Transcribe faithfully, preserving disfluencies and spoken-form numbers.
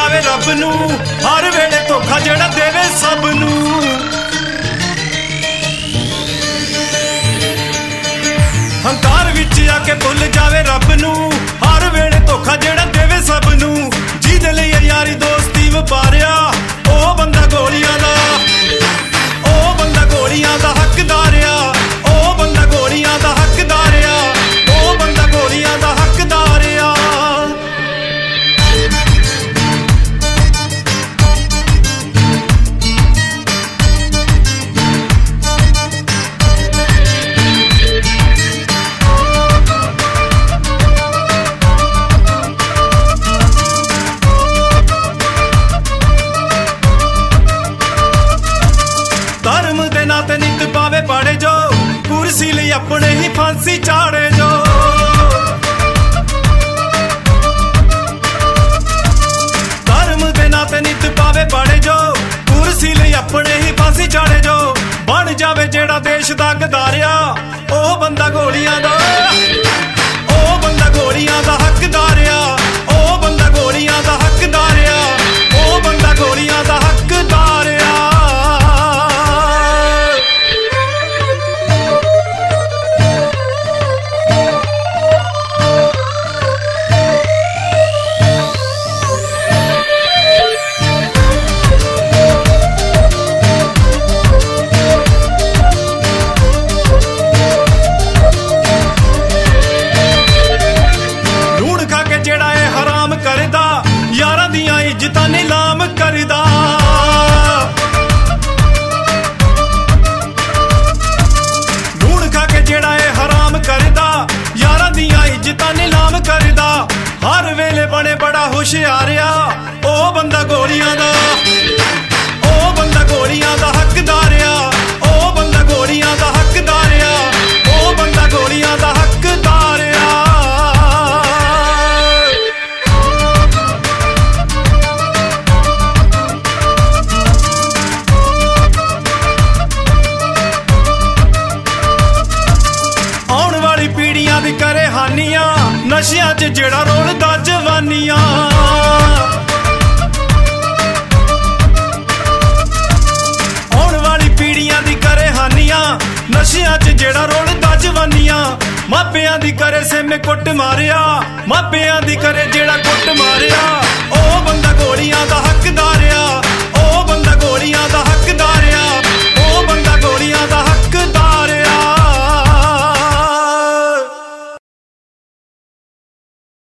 ਜਾਵੇ ਰੱਬ ਨੂੰ, ਹਰ ਵੇਲੇ ਧੋਖਾ ਜਿਹੜਾ ਦੇਵੇ ਸਭ ਨੂੰ। ਹੰਕਾਰ ਵਿੱਚ ਆ ਕੇ ਭੁੱਲ ਜਾਵੇ ਰੱਬ ਨੂੰ, ਹਰ ਵੇਲੇ ਧੋਖਾ ਜਿਹੜਾ ਦੇਵੇ ਸਭ ਨੂੰ। ਜਿਹਦੇ ਲਈ ਯਾਰੀ ਦੋਸਤੀ ਵਪਾਰਿਆ, ਉਹ ਬੰਦਾ ਗੋਲੀਆਂ ਦਾ, ਉਹ ਬੰਦਾ ਗੋਲੀਆਂ ਦਾ ਹੱਕਦਾਰ ਆ, ਉਹ ਬੰਦਾ ਗੋਲੀਆਂ ਦਾ ਹੱਕਦਾਰ ਆ, ਉਹ ਬੰਦਾ ਗੋਲੀਆਂ ਦਾ ਹੱਕਦਾਰ ਆ। ਧਰਮ ਦੇ ਨਾਂ ਤੇ ਨਿੱਤ ਪਾਵੇ ਪਾੜੇ ਜੋ, ਕੁਰਸੀ ਲਈ ਆਪਣੇ ਹੀ ਫਾਂਸੀ ਚਾੜੇ ਜੋ। ਧਰਮ ਦੇ ਨਾਂ ਤੇ ਨਿੱਤ ਪਾਵੇ ਪਾੜੇ ਜੋ, ਕੁਰਸੀ ਲਈ ਆਪਣੇ ਹੀ ਫਾਂਸੀ ਚਾੜੇ ਜੋ। ਬਣ ਜਾਵੇ ਜਿਹੜਾ ਦੇਸ਼ ਦਾ ਗਦਾਰਿਆ, ਉਹ ਬੰਦਾ ਗੋਲੀਆਂ ਦਾ, ਉਹ ਬੰਦਾ ਗੋਲੀਆਂ ਦਾ ਹੱਕਦਾਰ ਆ, ਉਹ ਬੰਦਾ ਗੋਲੀਆਂ ਦਾ ਹੱਕਦਾਰ ਆ, ਉਹ ਬੰਦਾ ਗੋਲੀਆਂ ਦਾ ਹੱਕਦਾਰ ਆ। ਯਾਰਾਂ ਦੀਆਂ ਇੱਜ਼ਤਾਂ ਨਿਲਾਮ ਕਰਦਾ, ਲੂਣ ਖਾ ਕੇ ਜਿਹੜਾ ਇਹ ਹਰਾਮ ਕਰਦਾ, ਯਾਰਾਂ ਦੀਆਂ ਇੱਜ਼ਤਾਂ ਨਿਲਾਮ ਕਰਦਾ। ਹਰ ਵੇਲੇ ਬਣੇ ਬੜਾ ਹੁਸ਼ਿਆਰ ਆ, ਉਹ ਬੰਦਾ ਗੋਲੀਆਂ ਦਾ, ਉਹ ਬੰਦਾ ਗੋਲੀਆਂ ਦਾ ਹੱਕਦਾਰ ਆ, ਉਹ ਬੰਦਾ ਗੋਲੀਆਂ ਦਾ ਹੱਕਦਾਰ ਆ, ਉਹ ਬੰਦਾ ਗੋਲੀਆਂ ਦਾ ਹੱਕਦਾਰ ਆ। ਪੀੜੀਆਂ ਦੀ ਕਰੇ ਹਾਨੀਆਂ, ਨਸ਼ਿਆਂ 'ਚ ਜਿਹੜਾ ਰੋਲਦਾ ਜਵਾਨੀਆਂ। ਆਉਣ ਵਾਲੀ ਪੀੜੀਆਂ ਦੀ ਕਰੇ ਹਾਨੀਆਂ, ਨਸ਼ਿਆਂ 'ਚ ਜਿਹੜਾ ਰੋਲਦਾ ਜਵਾਨੀਆਂ। ਮਾਪਿਆਂ ਦੀ ਕਰੇ ਸੇਮੇ ਕੁੱਟ ਮਾਰਿਆ, ਮਾਪਿਆਂ ਦੀ ਕਰੇ ਜਿਹੜਾ ਕੁੱਟ ਮਾਰਿਆ, ਉਹ